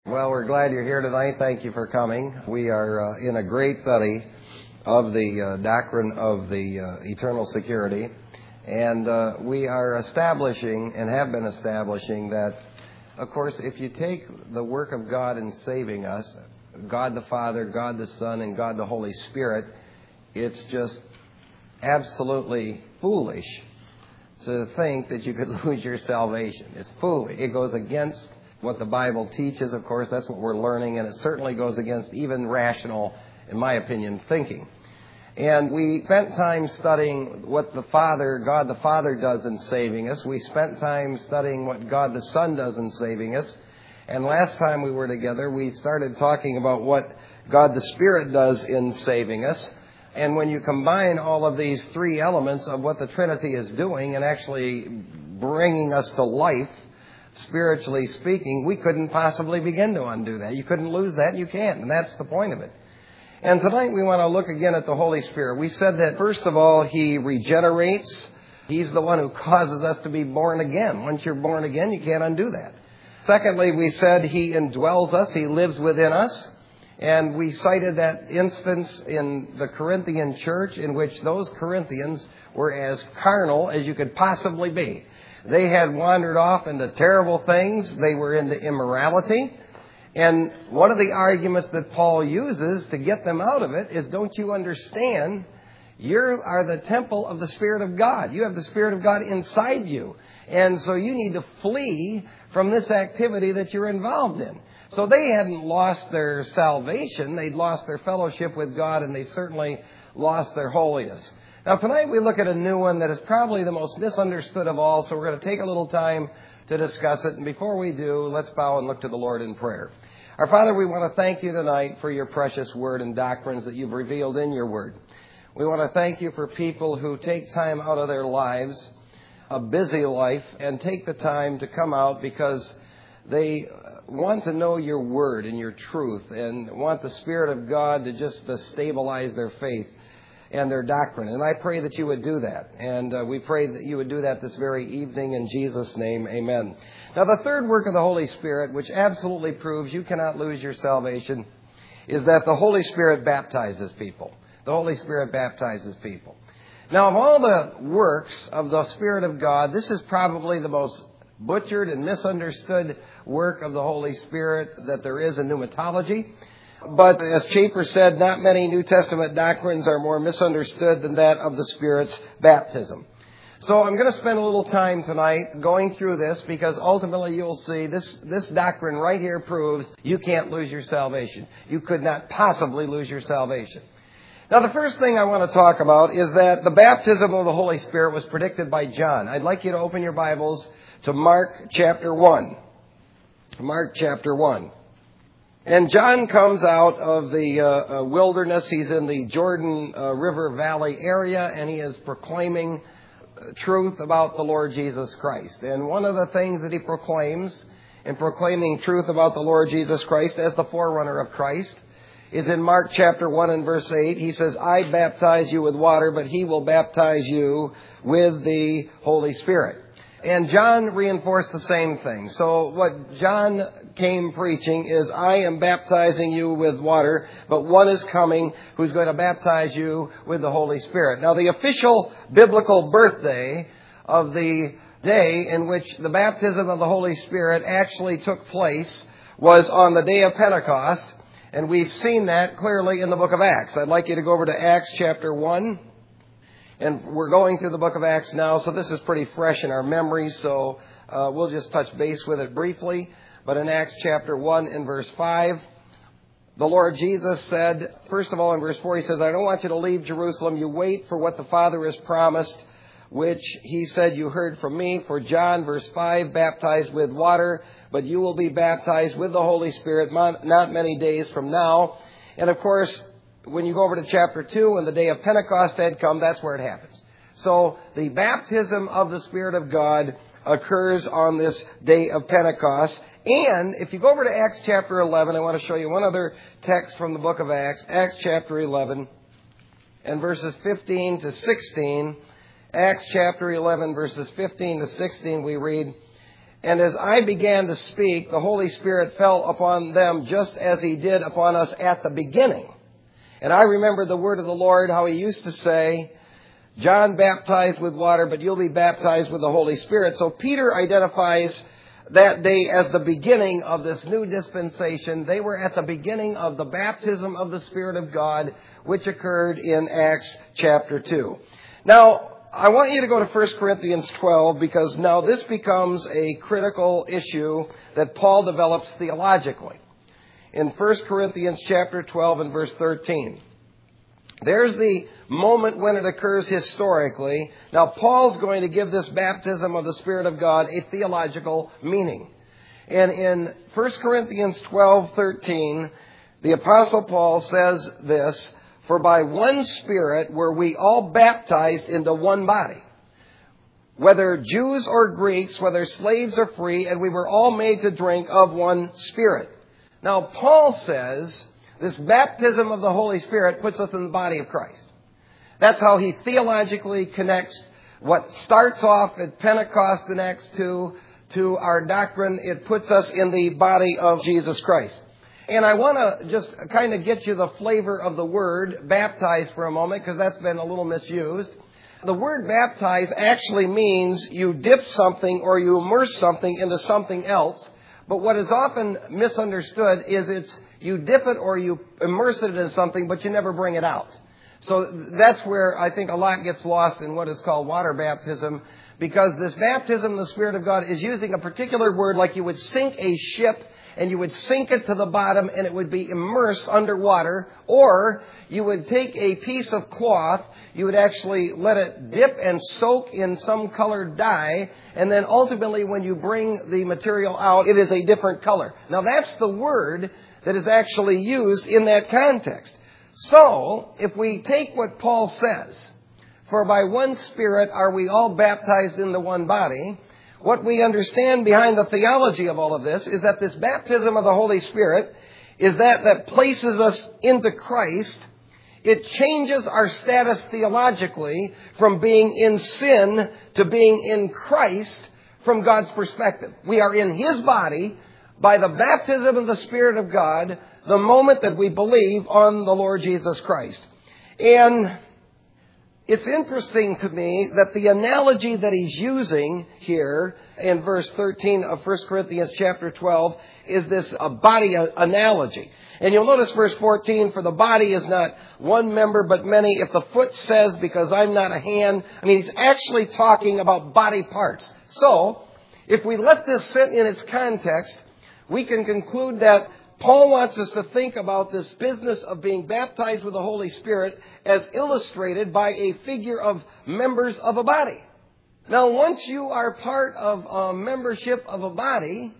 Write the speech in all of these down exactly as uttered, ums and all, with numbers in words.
Well, we're glad you're here tonight. Thank you for coming. We are uh, in a great study of the uh, doctrine of the uh, eternal security. And uh, we are establishing and have been establishing that, of course, if you take the work of God in saving us, God the Father, God the Son, and God the Holy Spirit, it's just absolutely foolish to think that you could lose your salvation. It's foolish. It goes against what the Bible teaches, of course. That's what we're learning, and it certainly goes against even rational, in my opinion, thinking. And we spent time studying what the Father, God the Father does in saving us. We spent time studying what God the Son does in saving us. And last time we were together, we started talking about what God the Spirit does in saving us. And when you combine all of these three elements of what the Trinity is doing and actually bringing us to life, spiritually speaking, we couldn't possibly begin to undo that. You couldn't lose that. You can't. And that's the point of it. And tonight we want to look again at the Holy Spirit. We said that, first of all, He regenerates. He's the one who causes us to be born again. Once you're born again, you can't undo that. Secondly, we said He indwells us. He lives within us. And we cited that instance in the Corinthian church in which those Corinthians were as carnal as you could possibly be. They had wandered off into terrible things. They were into immorality. And one of the arguments that Paul uses to get them out of it is, don't you understand? You are the temple of the Spirit of God. You have the Spirit of God inside you. And so you need to flee from this activity that you're involved in. So they hadn't lost their salvation. They'd lost their fellowship with God, and they certainly lost their holiness. Now, tonight we look at a new one that is probably the most misunderstood of all, so we're going to take a little time to discuss it. And before we do, let's bow and look to the Lord in prayer. Our Father, we want to thank you tonight for your precious word and doctrines that you've revealed in your word. We want to thank you for people who take time out of their lives, a busy life, and take the time to come out because they want to know your word and your truth and want the Spirit of God to just to stabilize their faith and their doctrine. And I pray that you would do that. And uh, we pray that you would do that this very evening in Jesus' name. Amen. Now, the third work of the Holy Spirit, which absolutely proves you cannot lose your salvation, is that the Holy Spirit baptizes people. The Holy Spirit baptizes people. Now, of all the works of the Spirit of God, this is probably the most butchered and misunderstood work of the Holy Spirit that there is in pneumatology. But as Chafer said, not many New Testament doctrines are more misunderstood than that of the Spirit's baptism. So I'm going to spend a little time tonight going through this because ultimately you'll see this, this doctrine right here proves you can't lose your salvation. You could not possibly lose your salvation. Now, the first thing I want to talk about is that the baptism of the Holy Spirit was predicted by John. I'd like you to open your Bibles to Mark chapter one. Mark chapter one. And John comes out of the uh, uh, wilderness. He's in the Jordan uh, River Valley area, and he is proclaiming truth about the Lord Jesus Christ. And one of the things that he proclaims in proclaiming truth about the Lord Jesus Christ as the forerunner of Christ is in Mark chapter one and verse eight. He says, I baptize you with water, but he will baptize you with the Holy Spirit. And John reinforced the same thing. So what John came preaching is, I am baptizing you with water, but one is coming who's going to baptize you with the Holy Spirit. Now, the official biblical birthday of the day in which the baptism of the Holy Spirit actually took place was on the day of Pentecost. And we've seen that clearly in the book of Acts. I'd like you to go over to Acts chapter one. And we're going through the book of Acts now, so this is pretty fresh in our memories, so uh, we'll just touch base with it briefly. But in Acts chapter one and verse five, the Lord Jesus said, first of all in verse four, he says, I don't want you to leave Jerusalem. You wait for what the Father has promised, which he said you heard from me. For John, verse five, baptized with water, but you will be baptized with the Holy Spirit not many days from now. And of course, when you go over to chapter two, when the day of Pentecost had come, that's where it happens. So the baptism of the Spirit of God occurs on this day of Pentecost. And if you go over to Acts chapter eleven, I want to show you one other text from the book of Acts. Acts chapter eleven and verses fifteen to sixteen. Acts chapter eleven, verses fifteen to sixteen, we read, And as I began to speak, the Holy Spirit fell upon them just as He did upon us at the beginning. And I remember the word of the Lord, how He used to say, John baptized with water, but you'll be baptized with the Holy Spirit. So Peter identifies that day as the beginning of this new dispensation. They were at the beginning of the baptism of the Spirit of God, which occurred in Acts chapter two. Now, I want you to go to First Corinthians twelve, because now this becomes a critical issue that Paul develops theologically. In First Corinthians chapter twelve and verse thirteen. There's the moment when it occurs historically. Now, Paul's going to give this baptism of the Spirit of God a theological meaning. And in First Corinthians twelve thirteen, the Apostle Paul says this, "For by one Spirit were we all baptized into one body, whether Jews or Greeks, whether slaves or free, and we were all made to drink of one Spirit." Now, Paul says this baptism of the Holy Spirit puts us in the body of Christ. That's how he theologically connects what starts off at Pentecost in Acts two to our doctrine. It puts us in the body of Jesus Christ. And I want to just kind of get you the flavor of the word baptize for a moment, because that's been a little misused. The word baptize actually means you dip something or you immerse something into something else. But what is often misunderstood is it's you dip it or you immerse it in something, but you never bring it out. So that's where I think a lot gets lost in what is called water baptism, because this baptism of the Spirit of God is using a particular word, like you would sink a ship and you would sink it to the bottom and it would be immersed underwater, or you would take a piece of cloth, you would actually let it dip and soak in some colored dye, and then ultimately when you bring the material out, it is a different color. Now that's the word that is actually used in that context. So, if we take what Paul says, "For by one Spirit are we all baptized into one body," what we understand behind the theology of all of this is that this baptism of the Holy Spirit is that that places us into Christ. It changes our status theologically from being in sin to being in Christ from God's perspective. We are in His body by the baptism of the Spirit of God the moment that we believe on the Lord Jesus Christ. And it's interesting to me that the analogy that he's using here in verse thirteen of First Corinthians chapter twelve is this a body analogy. And you'll notice verse fourteen, "For the body is not one member but many. If the foot says, because I'm not a hand," I mean, he's actually talking about body parts. So, if we let this sit in its context, we can conclude that Paul wants us to think about this business of being baptized with the Holy Spirit as illustrated by a figure of members of a body. Now, once you are part of a membership of a body,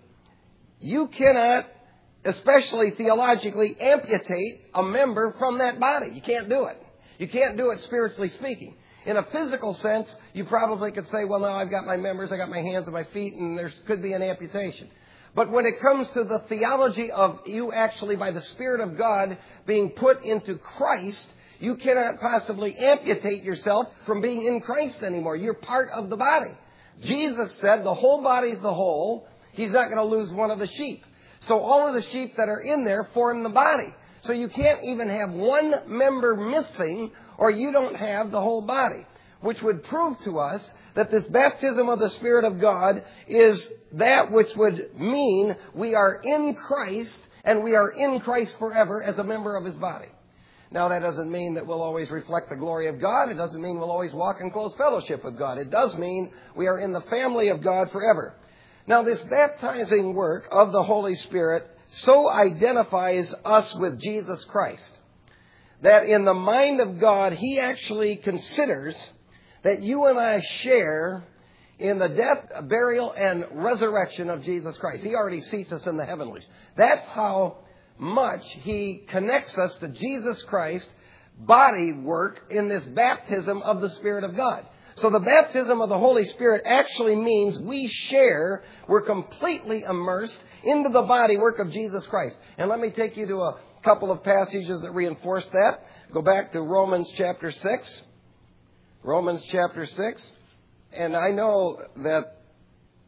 you cannot, especially theologically, amputate a member from that body. You can't do it. You can't do it spiritually speaking. In a physical sense, you probably could say, well, now I've got my members, I got my hands and my feet, and there could be an amputation. But when it comes to the theology of you actually, by the Spirit of God, being put into Christ, you cannot possibly amputate yourself from being in Christ anymore. You're part of the body. Jesus said the whole body's the whole. He's not going to lose one of the sheep. So all of the sheep that are in there form the body. So you can't even have one member missing, or you don't have the whole body, which would prove to us that this baptism of the Spirit of God is that which would mean we are in Christ, and we are in Christ forever as a member of His body. Now, that doesn't mean that we'll always reflect the glory of God. It doesn't mean we'll always walk in close fellowship with God. It does mean we are in the family of God forever. Now, this baptizing work of the Holy Spirit so identifies us with Jesus Christ that in the mind of God, He actually considers that you and I share in the death, burial, and resurrection of Jesus Christ. He already seats us in the heavenlies. That's how much He connects us to Jesus Christ body work in this baptism of the Spirit of God. So the baptism of the Holy Spirit actually means we share, we're completely immersed into the body work of Jesus Christ. And let me take you to a couple of passages that reinforce that. Go back to Romans chapter six. Romans chapter six. And I know that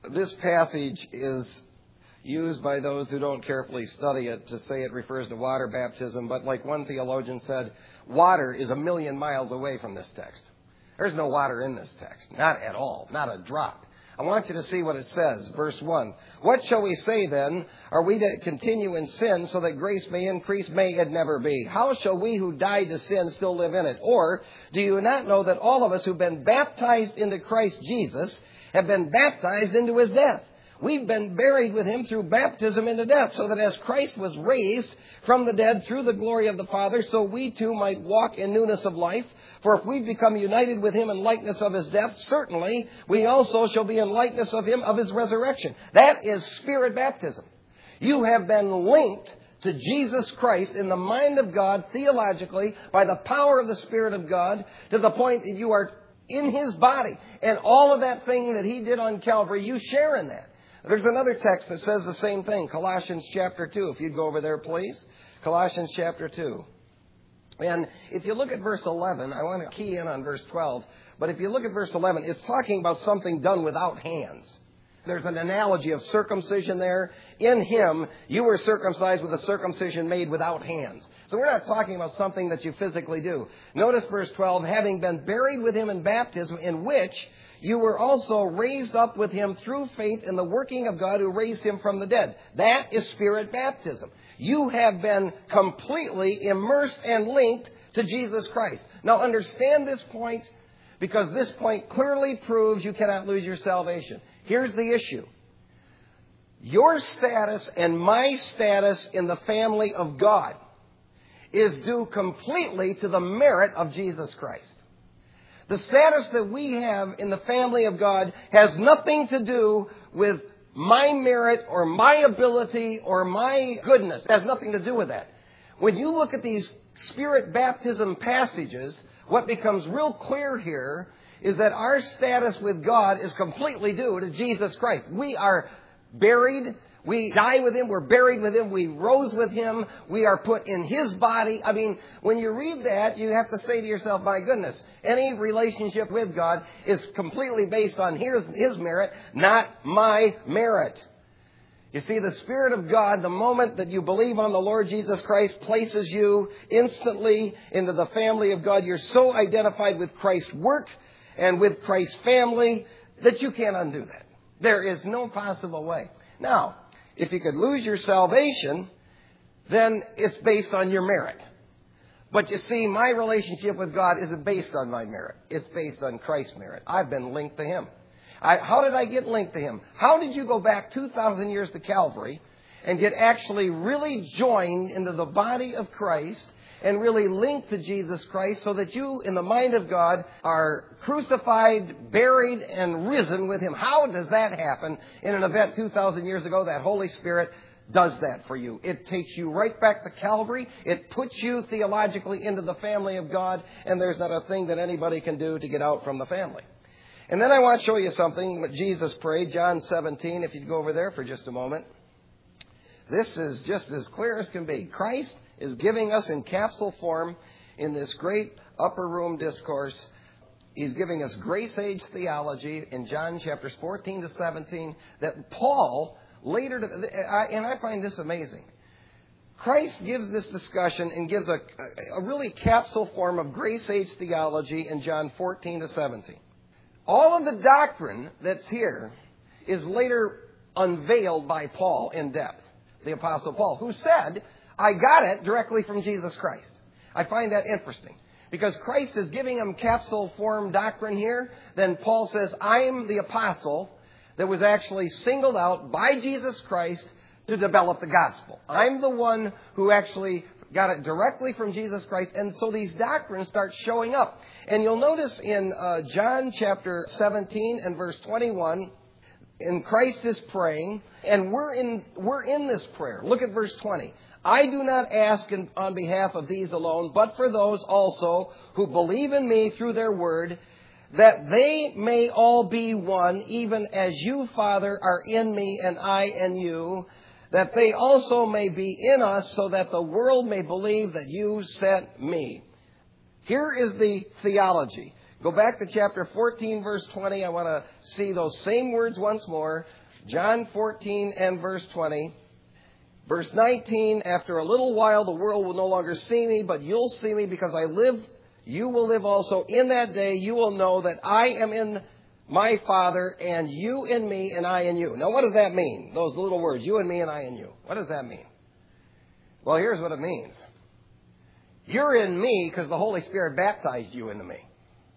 this passage is used by those who don't carefully study it to say it refers to water baptism, but like one theologian said, water is a million miles away from this text. There's no water in this text, not at all, not a drop. I want you to see what it says, verse one. What shall we say then? Are we to continue in sin so that grace may increase? May it never be. How shall we who died to sin still live in it? Or do you not know that all of us who've been baptized into Christ Jesus have been baptized into his death? We've been buried with him through baptism into death, so that as Christ was raised from the dead through the glory of the Father, so we too might walk in newness of life. For if we've become united with him in likeness of his death, certainly we also shall be in likeness of him of his resurrection. That is Spirit baptism. You have been linked to Jesus Christ in the mind of God theologically by the power of the Spirit of God to the point that you are in his body. And all of that thing that he did on Calvary, you share in that. There's another text that says the same thing, Colossians chapter two. If you'd go over there, please. Colossians chapter two. And if you look at verse eleven, I want to key in on verse twelve, but if you look at verse eleven, it's talking about something done without hands. There's an analogy of circumcision there. In him, you were circumcised with a circumcision made without hands. So we're not talking about something that you physically do. Notice verse twelve, having been buried with him in baptism, in which you were also raised up with him through faith in the working of God who raised him from the dead. That is Spirit baptism. You have been completely immersed and linked to Jesus Christ. Now understand this point, because this point clearly proves you cannot lose your salvation. Here's the issue. Your status and my status in the family of God is due completely to the merit of Jesus Christ. The status that we have in the family of God has nothing to do with my merit or my ability or my goodness. It has nothing to do with that. When you look at these Spirit baptism passages, what becomes real clear here is that our status with God is completely due to Jesus Christ. We are buried. We die with him. We're buried with him. We rose with him. We are put in his body. I mean, when you read that, you have to say to yourself, my goodness, any relationship with God is completely based on his, his merit, not my merit. You see, the Spirit of God, the moment that you believe on the Lord Jesus Christ, places you instantly into the family of God. You're so identified with Christ's work and with Christ's family that you can't undo that. There is no possible way. Now, if you could lose your salvation, then it's based on your merit. But you see, my relationship with God isn't based on my merit. It's based on Christ's merit. I've been linked to him. I, how did I get linked to him? How did you go back two thousand years to Calvary and get actually really joined into the body of Christ and really linked to Jesus Christ so that you, in the mind of God, are crucified, buried, and risen with him? How does that happen in an event two thousand years ago? That Holy Spirit does that for you. It takes you right back to Calvary. It puts you theologically into the family of God, and there's not a thing that anybody can do to get out from the family. And then I want to show you something what Jesus prayed, John seventeen, if you'd go over there for just a moment. This is just as clear as can be. Christ is giving us in capsule form in this great upper room discourse. He's giving us grace age theology in John chapters fourteen to seventeen that Paul later, to, and I find this amazing. Christ gives this discussion and gives a, a really capsule form of grace age theology in John fourteen to seventeen. All of the doctrine that's here is later unveiled by Paul in depth, the Apostle Paul, who said, I got it directly from Jesus Christ. I find that interesting. Because Christ is giving him capsule form doctrine here, then Paul says, I'm the apostle that was actually singled out by Jesus Christ to develop the gospel. I'm the one who actually got it directly from Jesus Christ. And so these doctrines start showing up. And you'll notice in uh, John chapter seventeen and verse twenty-one, and Christ is praying, and we're in, we're in this prayer. Look at verse twenty. I do not ask in, on behalf of these alone, but for those also who believe in me through their word, that they may all be one, even as you, Father, are in me and I in you, that they also may be in us, so that the world may believe that you sent me. Here is the theology. Go back to chapter fourteen, verse twenty. I want to see those same words once more. John fourteen and verse twenty. Verse nineteen, after a little while the world will no longer see me, but you'll see me because I live. You will live also. In that day you will know that I am in my Father, and you in me, and I in you. Now what does that mean? Those little words, you and me and I in you. What does that mean? Well, here's what it means. You're in me because the Holy Spirit baptized you into me.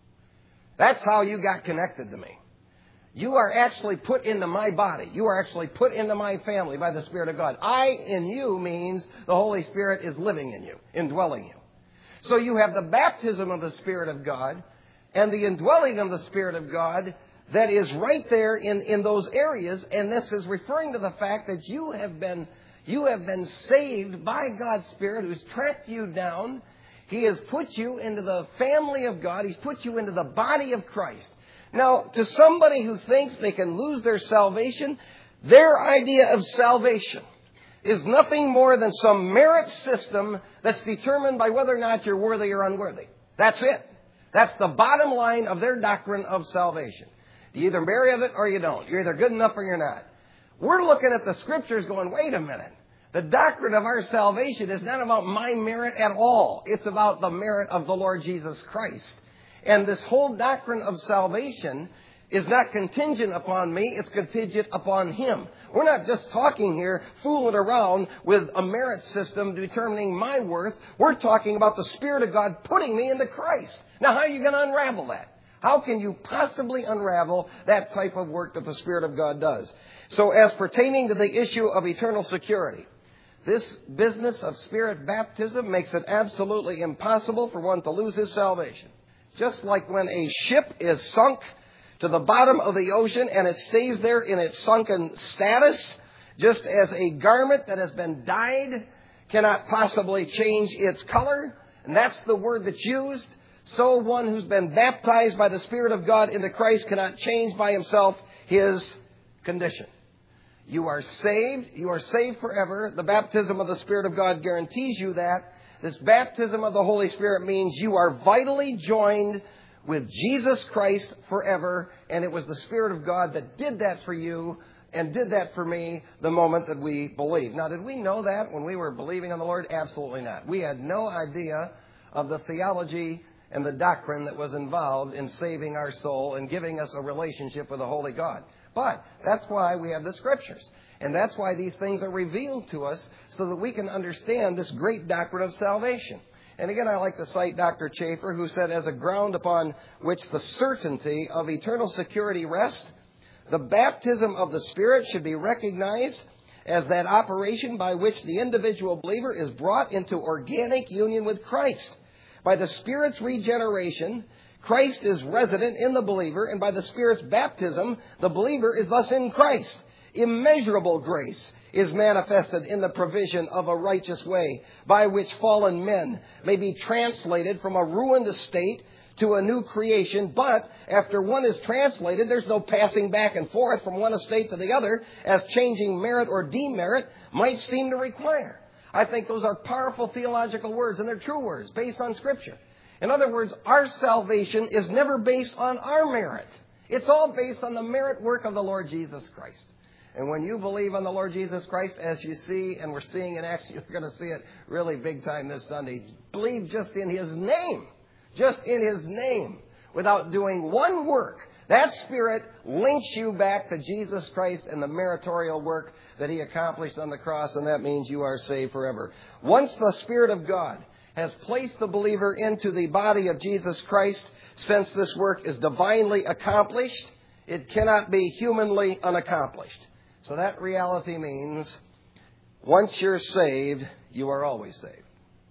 That's how you got connected to me. You are actually put into my body. You are actually put into my family by the Spirit of God. I in you means the Holy Spirit is living in you, indwelling you. So you have the baptism of the Spirit of God and the indwelling of the Spirit of God that is right there in, in those areas. And this is referring to the fact that you have been, you have been saved by God's Spirit, who's tracked you down. He has put you into the family of God. He's put you into the body of Christ. Now, to somebody who thinks they can lose their salvation, their idea of salvation is nothing more than some merit system that's determined by whether or not you're worthy or unworthy. That's it. That's the bottom line of their doctrine of salvation. You either merit it or you don't. You're either good enough or you're not. We're looking at the Scriptures going, wait a minute. The doctrine of our salvation is not about my merit at all. It's about the merit of the Lord Jesus Christ. And this whole doctrine of salvation is not contingent upon me, it's contingent upon Him. We're not just talking here, fooling around with a merit system determining my worth. We're talking about the Spirit of God putting me into Christ. Now, how are you going to unravel that? How can you possibly unravel that type of work that the Spirit of God does? So, as pertaining to the issue of eternal security, this business of Spirit baptism makes it absolutely impossible for one to lose his salvation. Just like when a ship is sunk to the bottom of the ocean and it stays there in its sunken status, just as a garment that has been dyed cannot possibly change its color, and that's the word that's used, so one who's been baptized by the Spirit of God into Christ cannot change by himself his condition. You are saved. You are saved forever. The baptism of the Spirit of God guarantees you that. This baptism of the Holy Spirit means you are vitally joined with Jesus Christ forever. And it was the Spirit of God that did that for you and did that for me the moment that we believed. Now, did we know that when we were believing on the Lord? Absolutely not. We had no idea of the theology and the doctrine that was involved in saving our soul and giving us a relationship with the Holy God. But that's why we have the Scriptures. And that's why these things are revealed to us so that we can understand this great doctrine of salvation. And again, I like to cite Doctor Chafer, who said, as a ground upon which the certainty of eternal security rests, the baptism of the Spirit should be recognized as that operation by which the individual believer is brought into organic union with Christ. By the Spirit's regeneration, Christ is resident in the believer, and by the Spirit's baptism, the believer is thus in Christ. Immeasurable grace is manifested in the provision of a righteous way by which fallen men may be translated from a ruined estate to a new creation. But after one is translated, there's no passing back and forth from one estate to the other, as changing merit or demerit might seem to require. I think those are powerful theological words, and they're true words based on Scripture. In other words, our salvation is never based on our merit. It's all based on the merit work of the Lord Jesus Christ. And when you believe on the Lord Jesus Christ, as you see, and we're seeing it, actually, you're going to see it really big time this Sunday, believe just in His name, just in His name, without doing one work. That Spirit links you back to Jesus Christ and the meritorial work that He accomplished on the cross, and that means you are saved forever. Once the Spirit of God has placed the believer into the body of Jesus Christ, since this work is divinely accomplished, it cannot be humanly unaccomplished. So that reality means once you're saved, you are always saved.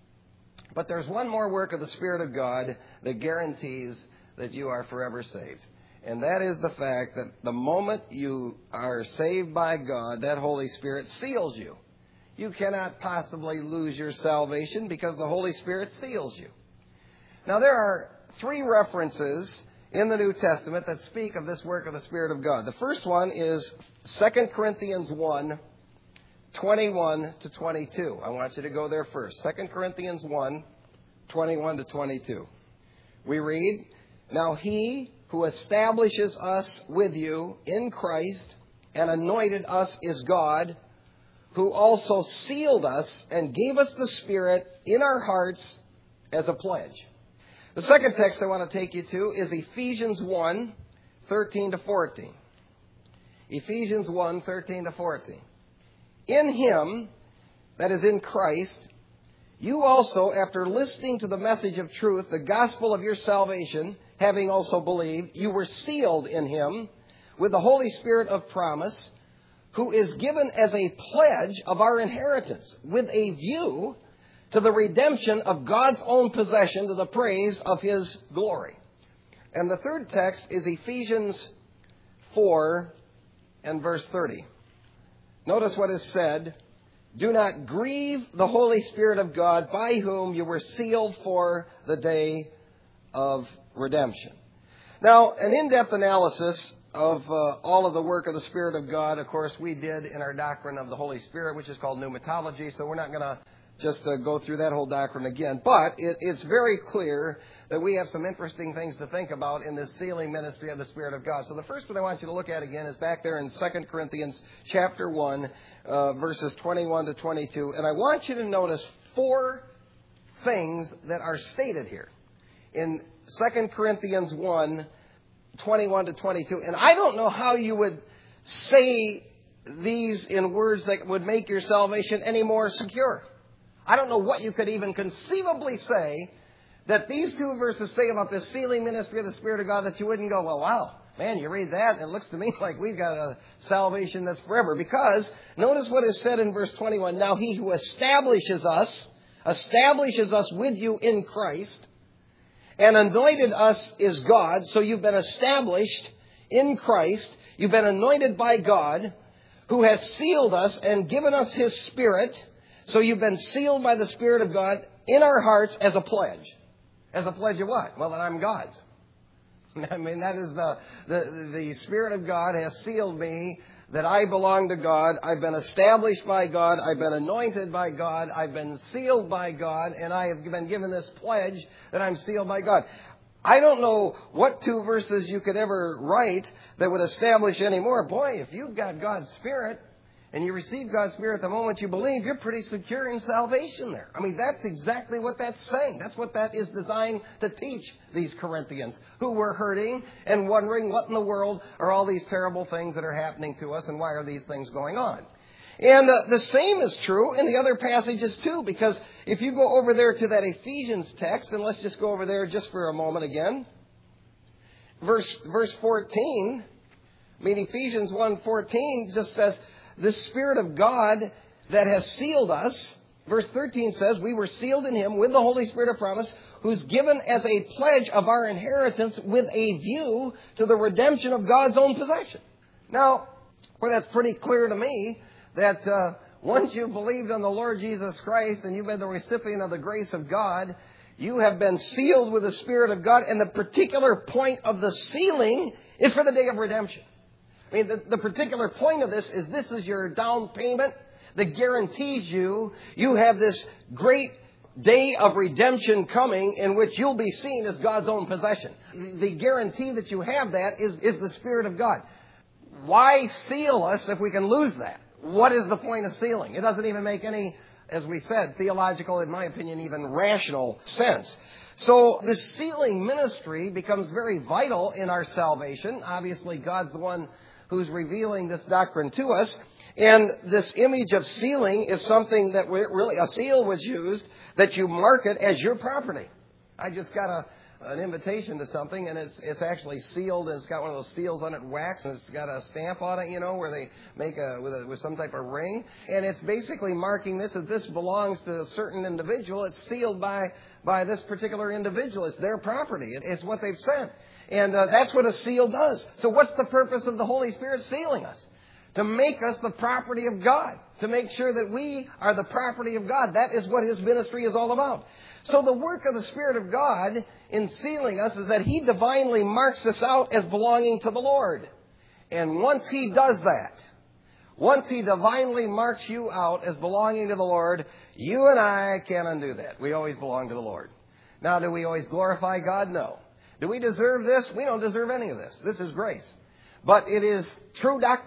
But there's one more work of the Spirit of God that guarantees that you are forever saved. And that is the fact that the moment you are saved by God, that Holy Spirit seals you. You cannot possibly lose your salvation because the Holy Spirit seals you. Now, there are three references in the New Testament that speak of this work of the Spirit of God. The first one is Second Corinthians one, twenty-one to twenty-two. I want you to go there first. Second Corinthians one, twenty-one to twenty-two. We read, "Now He who establishes us with you in Christ and anointed us is God, who also sealed us and gave us the Spirit in our hearts as a pledge. The second text I want to take you to is Ephesians one, thirteen to fourteen. Ephesians one, thirteen to fourteen. In Him, that is in Christ, you also, after listening to the message of truth, the gospel of your salvation, having also believed, you were sealed in Him with the Holy Spirit of promise, who is given as a pledge of our inheritance, with a view to the redemption of God's own possession to the praise of His glory. And the third text is Ephesians four and verse thirty. Notice what is said. Do not grieve the Holy Spirit of God, by whom you were sealed for the day of redemption. Now, an in-depth analysis of uh, all of the work of the Spirit of God, of course, we did in our doctrine of the Holy Spirit, which is called pneumatology, so we're not going to just uh, go through that whole doctrine again. But it, it's very clear that we have some interesting things to think about in this sealing ministry of the Spirit of God. So the first one I want you to look at again is back there in Second Corinthians chapter one, uh, verses twenty-one to twenty-two. And I want you to notice four things that are stated here in Second Corinthians one, twenty-one to twenty-two. And I don't know how you would say these in words that would make your salvation any more secure. I don't know what you could even conceivably say that these two verses say about the sealing ministry of the Spirit of God that you wouldn't go, well, wow, man, you read that and it looks to me like we've got a salvation that's forever. Because notice what is said in verse twenty-one. Now He who establishes us, establishes us with you in Christ, and anointed us is God. So you've been established in Christ. You've been anointed by God, who has sealed us and given us His Spirit. So you've been sealed by the Spirit of God in our hearts as a pledge. As a pledge of what? Well, that I'm God's. I mean, that is the, the, the Spirit of God has sealed me, that I belong to God. I've been established by God. I've been anointed by God. I've been sealed by God. And I have been given this pledge that I'm sealed by God. I don't know what two verses you could ever write that would establish any more. Boy, if you've got God's Spirit, and you receive God's Spirit the moment you believe, you're pretty secure in salvation there. I mean, that's exactly what that's saying. That's what that is designed to teach these Corinthians, who were hurting and wondering what in the world are all these terrible things that are happening to us, and why are these things going on. And uh, the same is true in the other passages too, because if you go over there to that Ephesians text, and let's just go over there just for a moment again. Verse, verse fourteen, I mean, Ephesians one fourteen just says, the Spirit of God that has sealed us, verse thirteen says, we were sealed in Him with the Holy Spirit of promise, who's given as a pledge of our inheritance with a view to the redemption of God's own possession. Now, well, that's pretty clear to me that uh, once you've believed on the Lord Jesus Christ and you've been the recipient of the grace of God, you have been sealed with the Spirit of God, and the particular point of the sealing is for the day of redemption. I mean, the, the particular point of this is this is your down payment that guarantees you you have this great day of redemption coming in which you'll be seen as God's own possession. The guarantee that you have that is, is the Spirit of God. Why seal us if we can lose that? What is the point of sealing? It doesn't even make any, as we said, theological, in my opinion, even rational sense. So this sealing ministry becomes very vital in our salvation. Obviously, God's the one who's revealing this doctrine to us. And this image of sealing is something that really, a seal was used that you mark it as your property. I just got a, an invitation to something, and it's it's actually sealed, and it's got one of those seals on it, wax, and it's got a stamp on it, you know, where they make a with, a, with some type of ring. And it's basically marking this, that this belongs to a certain individual. It's sealed by, by this particular individual. It's their property. It, it's what they've sent. And uh, that's what a seal does. So what's the purpose of the Holy Spirit sealing us? To make us the property of God. To make sure that we are the property of God. That is what His ministry is all about. So the work of the Spirit of God in sealing us is that He divinely marks us out as belonging to the Lord. And once He does that, once He divinely marks you out as belonging to the Lord, you and I can't undo that. We always belong to the Lord. Now, do we always glorify God? No. Do we deserve this? We don't deserve any of this. This is grace. But it is true doctrine.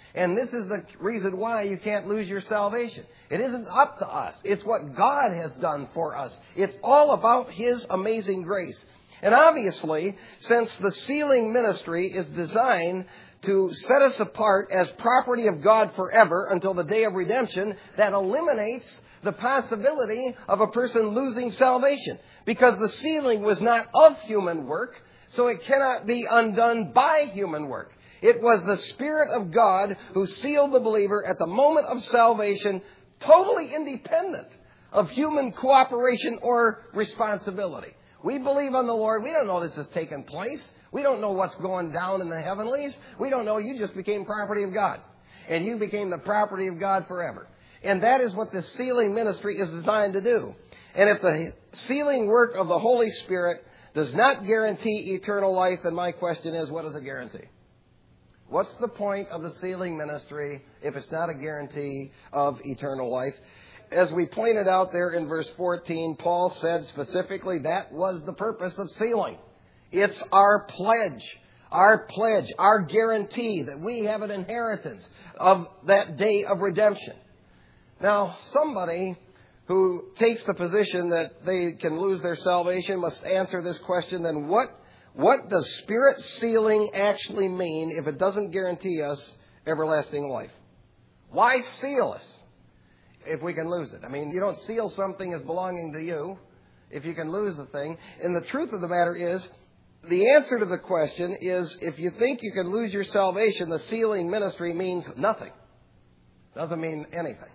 And this is the reason why you can't lose your salvation. It isn't up to us. It's what God has done for us. It's all about His amazing grace. And obviously, since the sealing ministry is designed to set us apart as property of God forever until the day of redemption, that eliminates the possibility of a person losing salvation. Because the sealing was not of human work, so it cannot be undone by human work. It was the Spirit of God who sealed the believer at the moment of salvation, totally independent of human cooperation or responsibility. We believe on the Lord. We don't know this has taken place. We don't know what's going down in the heavenlies. We don't know. You just became property of God. And you became the property of God forever. And that is what the sealing ministry is designed to do. And if the sealing work of the Holy Spirit does not guarantee eternal life, then my question is, what does it guarantee? What's the point of the sealing ministry if it's not a guarantee of eternal life? As we pointed out there in verse fourteen, Paul said specifically that was the purpose of sealing. It's our pledge, our pledge, our guarantee that we have an inheritance of that day of redemption. Now, somebody who takes the position that they can lose their salvation must answer this question, then what, what does Spirit sealing actually mean if it doesn't guarantee us everlasting life? Why seal us if we can lose it? I mean, you don't seal something as belonging to you if you can lose the thing. And the truth of the matter is, the answer to the question is, if you think you can lose your salvation, the sealing ministry means nothing. Doesn't mean anything.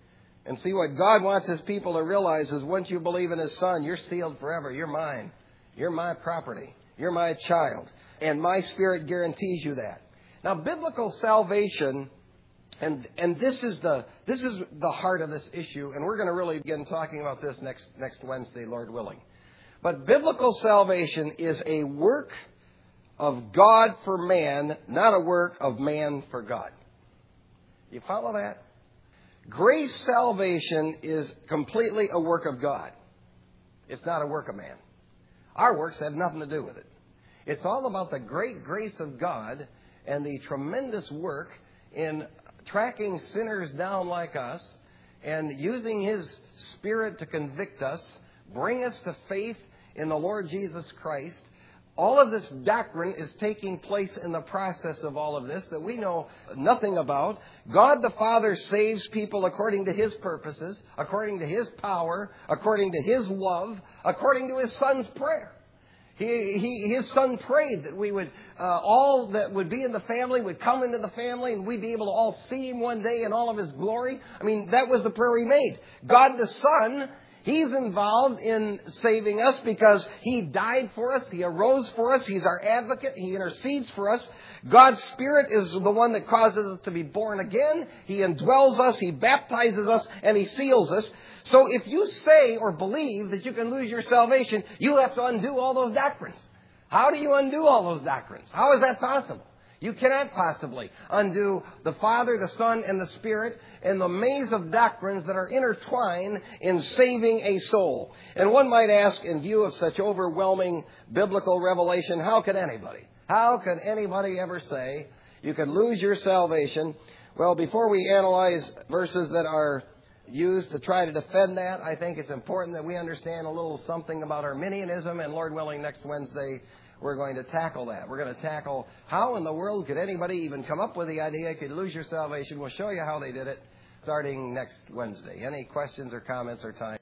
And see, what God wants His people to realize is once you believe in His Son, you're sealed forever. You're mine. You're my property. You're my child. And my Spirit guarantees you that. Now, biblical salvation, and and this is the this is the heart of this issue, and we're going to really begin talking about this next next Wednesday, Lord willing. But biblical salvation is a work of God for man, not a work of man for God. You follow that? Grace salvation is completely a work of God. It's not a work of man. Our works have nothing to do with it. It's all about the great grace of God and the tremendous work in tracking sinners down like us and using His Spirit to convict us, bring us to faith in the Lord Jesus Christ. All of this doctrine is taking place in the process of all of this that we know nothing about. God the Father saves people according to His purposes, according to His power, according to His love, according to His Son's prayer. He, he, his Son prayed that we would, uh, all that would be in the family would come into the family and we'd be able to all see Him one day in all of His glory. I mean, that was the prayer He made. God the Son, He's involved in saving us because He died for us. He arose for us. He's our advocate. He intercedes for us. God's Spirit is the one that causes us to be born again. He indwells us. He baptizes us. And He seals us. So if you say or believe that you can lose your salvation, you have to undo all those doctrines. How do you undo all those doctrines? How is that possible? You cannot possibly undo the Father, the Son, and the Spirit and the maze of doctrines that are intertwined in saving a soul. And one might ask, in view of such overwhelming biblical revelation, how can anybody, how can anybody ever say you can lose your salvation? Well, before we analyze verses that are used to try to defend that, I think it's important that we understand a little something about Arminianism, and Lord willing, next Wednesday we're going to tackle that. We're going to tackle how in the world could anybody even come up with the idea you could lose your salvation. We'll show you how they did it starting next Wednesday. Any questions or comments or time?